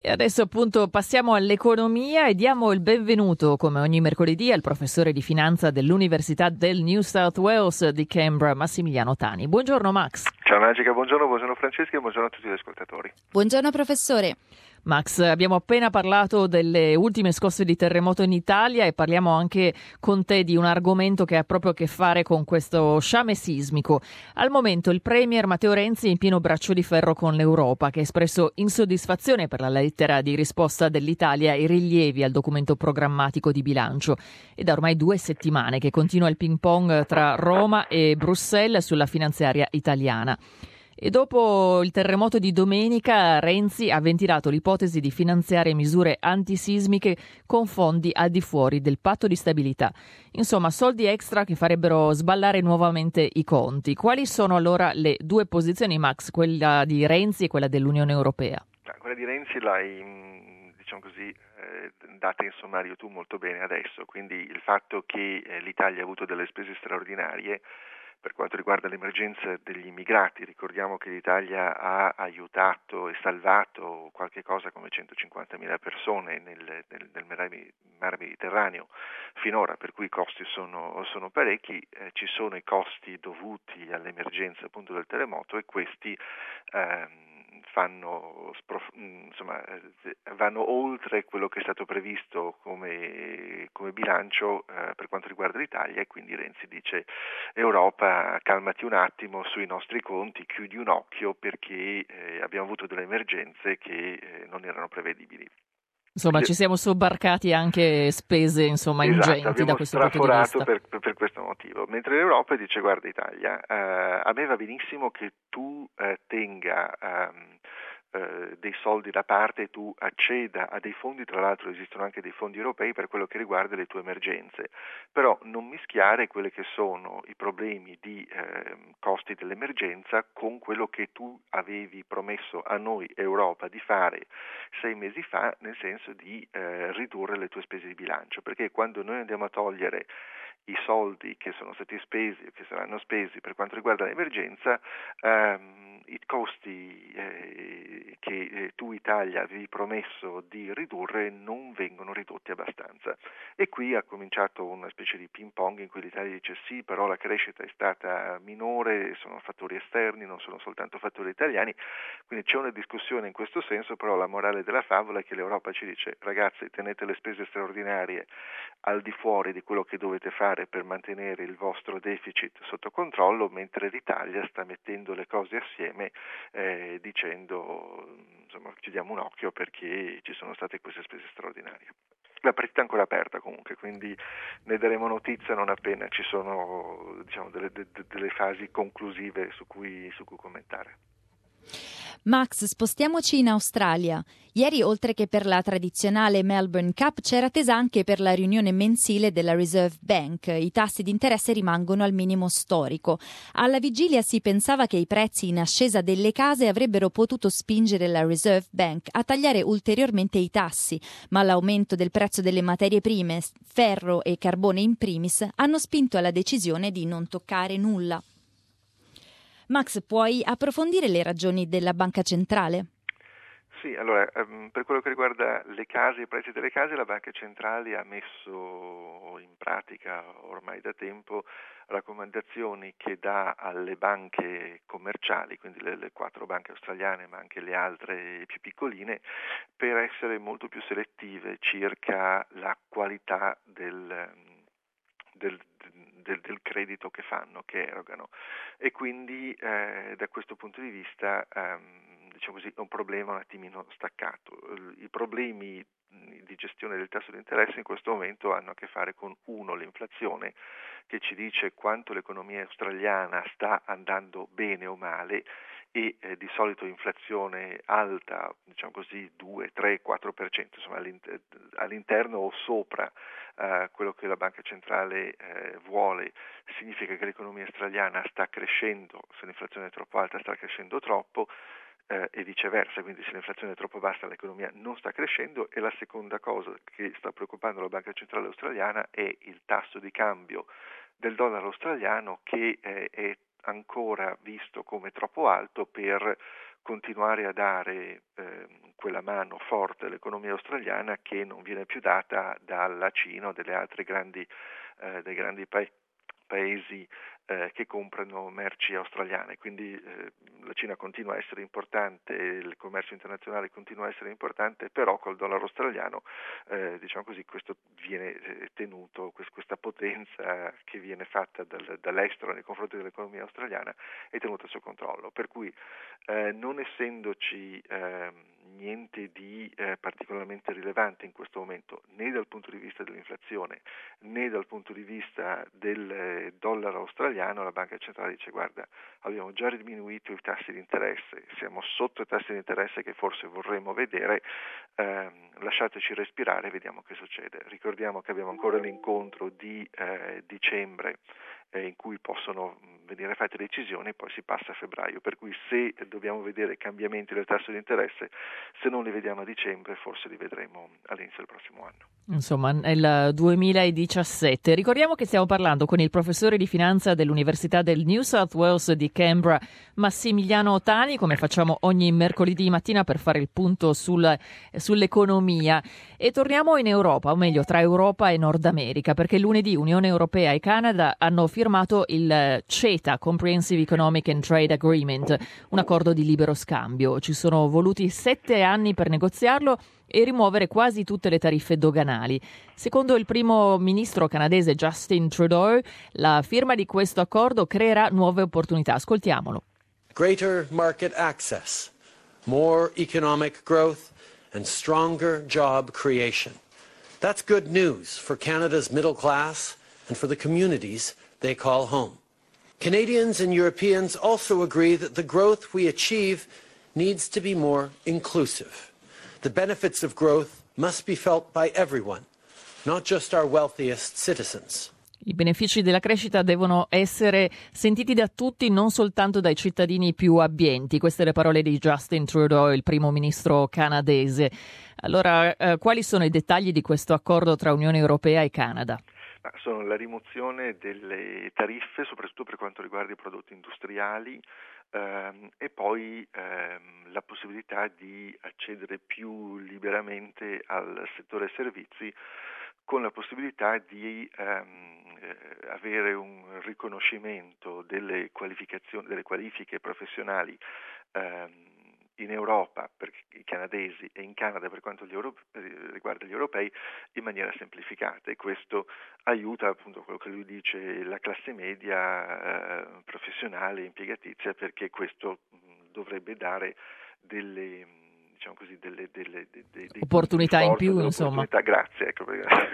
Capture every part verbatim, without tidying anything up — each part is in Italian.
E adesso appunto passiamo all'economia e diamo il benvenuto, come ogni mercoledì, al professore di finanza dell'Università del New South Wales di Canberra, Massimiliano Tani. Buongiorno Max. Ciao Magica, buongiorno, buongiorno Francesca e buongiorno a tutti gli ascoltatori. Buongiorno professore. Max, abbiamo appena parlato delle ultime scosse di terremoto in Italia e parliamo anche con te di un argomento che ha proprio a che fare con questo sciame sismico. Al momento il premier Matteo Renzi è in pieno braccio di ferro con l'Europa, che ha espresso insoddisfazione per la lettera di risposta dell'Italia ai rilievi al documento programmatico di bilancio. È da ormai due settimane che continua il ping pong tra Roma e Bruxelles sulla finanziaria italiana. E dopo il terremoto di domenica, Renzi ha ventilato l'ipotesi di finanziare misure antisismiche con fondi al di fuori del patto di stabilità. Insomma, soldi extra che farebbero sballare nuovamente i conti. Quali sono allora le due posizioni, Max, quella di Renzi e quella dell'Unione Europea? Quella di Renzi l'hai, diciamo così, eh, data in sommario tu molto bene adesso, quindi il fatto che eh, l'Italia ha avuto delle spese straordinarie per quanto riguarda l'emergenza degli immigrati. Ricordiamo che l'Italia ha aiutato e salvato qualche cosa come centocinquantamila persone nel, nel, nel Mar Mediterraneo finora, per cui i costi sono, sono parecchi. Eh, ci sono i costi dovuti all'emergenza appunto del terremoto e questi ehm, fanno insomma vanno oltre quello che è stato previsto come, come bilancio eh, per quanto riguarda l'Italia, e quindi Renzi dice: Europa, calmati un attimo sui nostri conti, chiudi un occhio perché eh, abbiamo avuto delle emergenze che eh, non erano prevedibili. Insomma, Quindi, ci siamo sobbarcati anche spese insomma esatto, ingenti da questo punto di vista. Per, per, per questo motivo. Mentre l'Europa dice: guarda Italia, eh, a me va benissimo che tu eh, tenga ehm, eh, dei soldi da parte e tu acceda a dei fondi, tra l'altro esistono anche dei fondi europei per quello che riguarda le tue emergenze, però non mischiare quelli che sono i problemi di eh, costi dell'emergenza con quello che tu avevi promesso a noi Europa di fare sei mesi fa, nel senso di eh, ridurre le tue spese di bilancio, perché quando noi andiamo a togliere i soldi che sono stati spesi o che saranno spesi per quanto riguarda l'emergenza, ehm, i costi eh, che eh, tu Italia avevi promesso di ridurre non vengono ridotti abbastanza. E qui ha cominciato una specie di ping pong in cui l'Italia dice: sì, però la crescita è stata minore, sono fattori esterni, non sono soltanto fattori italiani, quindi c'è una discussione in questo senso, però la morale della favola è che l'Europa ci dice: ragazzi, tenete le spese straordinarie al di fuori di quello che dovete fare per mantenere il vostro deficit sotto controllo, mentre l'Italia sta mettendo le cose assieme eh, dicendo insomma chiudiamo un occhio perché ci sono state queste spese straordinarie. La partita è ancora aperta comunque, quindi ne daremo notizia non appena ci sono diciamo delle, de, delle fasi conclusive su cui, su cui commentare. Max, spostiamoci in Australia. Ieri, oltre che per la tradizionale Melbourne Cup, c'era attesa anche per la riunione mensile della Reserve Bank. I tassi di interesse rimangono al minimo storico. Alla vigilia si pensava che i prezzi in ascesa delle case avrebbero potuto spingere la Reserve Bank a tagliare ulteriormente i tassi, ma l'aumento del prezzo delle materie prime, ferro e carbone in primis, hanno spinto alla decisione di non toccare nulla. Max, puoi approfondire le ragioni della Banca Centrale? Sì, allora, um, per quello che riguarda le case, i prezzi delle case, la Banca Centrale ha messo in pratica ormai da tempo raccomandazioni che dà alle banche commerciali, quindi le, le quattro banche australiane, ma anche le altre più piccoline, per essere molto più selettive circa la qualità del, del Del, del credito che fanno, che erogano, e quindi eh, da questo punto di vista ehm, diciamo così è un problema un attimino staccato. I problemi di gestione del tasso di interesse in questo momento hanno a che fare con uno, l'inflazione, che ci dice quanto l'economia australiana sta andando bene o male, e eh, di solito inflazione alta, diciamo così, due, tre, quattro per cento, insomma all'inter- all'interno o sopra eh, quello che la Banca Centrale eh, vuole, significa che l'economia australiana sta crescendo, se l'inflazione è troppo alta sta crescendo troppo, eh, e viceversa, quindi se l'inflazione è troppo bassa l'economia non sta crescendo. E la seconda cosa che sta preoccupando la Banca Centrale australiana è il tasso di cambio del dollaro australiano, che eh, è ancora visto come troppo alto per continuare a dare eh, quella mano forte all'economia australiana che non viene più data dalla Cina o delle altre grandi, eh, dei grandi pa- paesi eh, che comprano merci australiane. Quindi eh, la Cina continua a essere importante, il commercio internazionale continua a essere importante, però col dollaro australiano eh, diciamo così, questo viene eh, tenuto, questa potenza che viene fatta dal, dall'estero nei confronti dell'economia australiana è tenuta sotto controllo, per cui eh, non essendoci eh, niente di eh, particolarmente rilevante in questo momento né dal punto di vista dell'inflazione né dal punto di vista del eh, dollaro australiano, la Banca Centrale dice guarda, abbiamo già diminuito i tassi di interesse, siamo sotto i tassi di interesse che forse vorremmo vedere, ehm, lasciateci respirare e vediamo che succede. Ricordiamo che abbiamo ancora l'incontro di eh, dicembre eh, in cui possono venire fatte decisioni, poi si passa a febbraio, per cui se dobbiamo vedere cambiamenti del tasso di interesse, se non li vediamo a dicembre forse li vedremo all'inizio del prossimo anno. Insomma, nel duemiladiciassette. Ricordiamo che stiamo parlando con il professore di finanza dell'Università del New South Wales di Canberra, Massimiliano Tani, come facciamo ogni mercoledì mattina per fare il punto sul, sull'economia. E torniamo in Europa, o meglio tra Europa e Nord America, perché lunedì Unione Europea e Canada hanno firmato il CETA, Comprehensive Economic and Trade Agreement, un accordo di libero scambio. Ci sono voluti sette anni per negoziarlo e rimuovere quasi tutte le tariffe doganali. Secondo il primo ministro canadese Justin Trudeau, la firma di questo accordo creerà nuove opportunità. Ascoltiamolo. Greater market access, more economic growth and stronger job creation. That's good news for Canada's middle class and for the communities they call home. Canadians and Europeans also agree that the growth we achieve needs to be more inclusive. The benefits of growth must be felt by everyone, not just our wealthiest citizens. I benefici della crescita devono essere sentiti da tutti, non soltanto dai cittadini più abbienti. Queste le parole di Justin Trudeau, il primo ministro canadese. Allora, eh, quali sono i dettagli di questo accordo tra Unione Europea e Canada? Sono la rimozione delle tariffe, soprattutto per quanto riguarda i prodotti industriali, ehm, e poi ehm, la possibilità di accedere più liberamente al settore servizi, con la possibilità di ehm, eh, avere un riconoscimento delle qualificazioni, delle qualifiche professionali ehm, in Europa per i canadesi e in Canada per quanto gli Europe, riguarda gli europei in maniera semplificata, e questo aiuta appunto quello che lui dice la classe media eh, professionale impiegatizia, perché questo mh, dovrebbe dare delle diciamo così delle, delle, delle, dei opportunità in più, insomma. Grazie, ecco,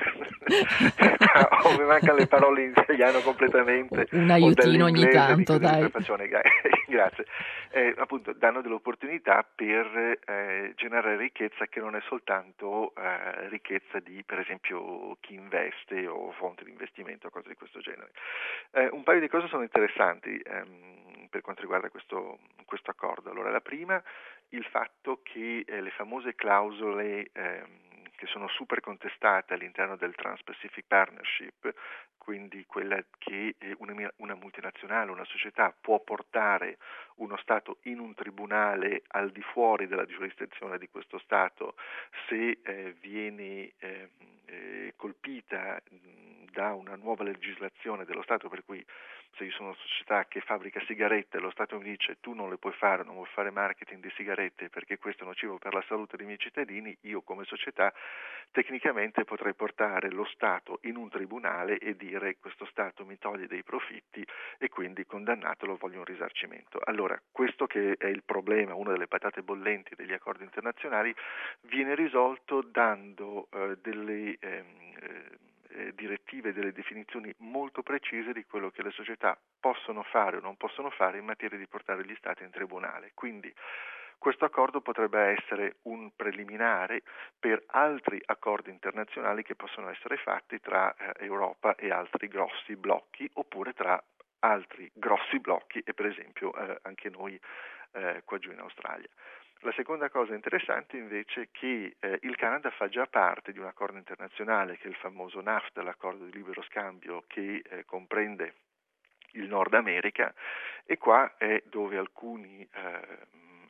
oh, mi mancano le parole in italiano completamente. Un aiutino ogni tanto, dai. Grazie. Eh, appunto, danno delle opportunità per eh, generare ricchezza che non è soltanto eh, ricchezza di, per esempio, chi investe o fonte di investimento o cose di questo genere. Eh, un paio di cose sono interessanti ehm, per quanto riguarda questo, questo accordo. Allora, la prima, il fatto che eh, le famose clausole ehm, che sono super contestate all'interno del Trans-Pacific Partnership, quindi quella che una, una multinazionale, una società può portare uno Stato in un tribunale al di fuori della giurisdizione di questo Stato se eh, viene eh, eh, colpita da una nuova legislazione dello Stato, per cui se io sono una società che fabbrica sigarette e lo Stato mi dice tu non le puoi fare, non vuoi fare marketing di sigarette perché questo è nocivo per la salute dei miei cittadini, io come società tecnicamente potrei portare lo Stato in un tribunale e dire questo Stato mi toglie dei profitti e quindi condannatelo, voglio un risarcimento. Allora, questo che è il problema, una delle patate bollenti degli accordi internazionali, viene risolto dando eh, delle ehm, eh, direttive, delle definizioni molto precise di quello che le società possono fare o non possono fare in materia di portare gli Stati in tribunale. Quindi questo accordo potrebbe essere un preliminare per altri accordi internazionali che possono essere fatti tra eh, Europa e altri grossi blocchi, oppure tra altri grossi blocchi e per esempio eh, anche noi eh, qua giù in Australia. La seconda cosa interessante invece è che eh, il Canada fa già parte di un accordo internazionale che è il famoso NAFTA, l'accordo di libero scambio che eh, comprende il Nord America, e qua è dove alcuni eh,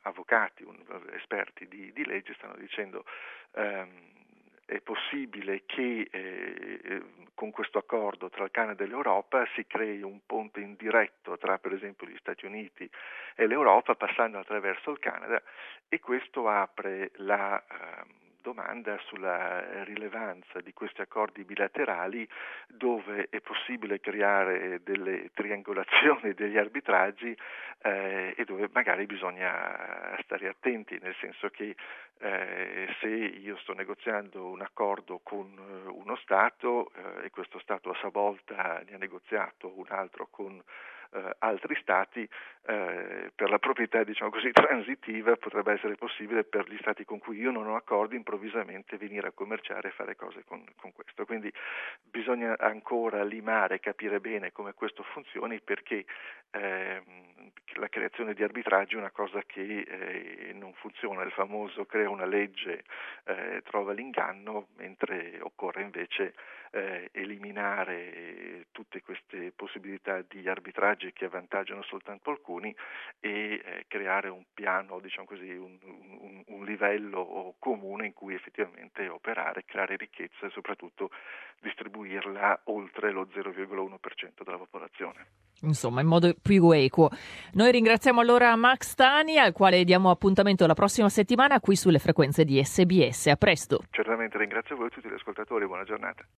avvocati, un, esperti di, di legge stanno dicendo ehm, è possibile che eh, con questo accordo tra il Canada e l'Europa si crei un ponte indiretto tra per esempio gli Stati Uniti e l'Europa passando attraverso il Canada, e questo apre la eh, domanda sulla rilevanza di questi accordi bilaterali dove è possibile creare delle triangolazioni, degli arbitraggi eh, e dove magari bisogna stare attenti, nel senso che eh, se io sto negoziando un accordo con uno Stato eh, e questo Stato a sua volta ne ha negoziato un altro con eh, altri Stati, eh, per la proprietà diciamo così transitiva potrebbe essere possibile per gli Stati con cui io non ho accordi improvvisamente venire a commerciare e fare cose con, con questo. Quindi bisogna ancora limare, capire bene come questo funzioni, perché eh, la creazione di arbitraggi è una cosa che eh, non funziona. Il famoso crea una legge, eh, trova l'inganno, mentre occorre invece eh, eliminare tutte queste possibilità di arbitraggi che avvantaggiano soltanto alcuni e eh, creare un piano, diciamo così, un, un, un livello comune in cui effettivamente operare, creare ricchezza e soprattutto distribuirla oltre lo zero virgola uno per cento della popolazione. Insomma, in modo più equo. Noi ringraziamo allora Max Tani, al quale diamo appuntamento la prossima settimana qui sulle frequenze di S B S. A presto. Certamente ringrazio voi tutti gli ascoltatori, buona giornata.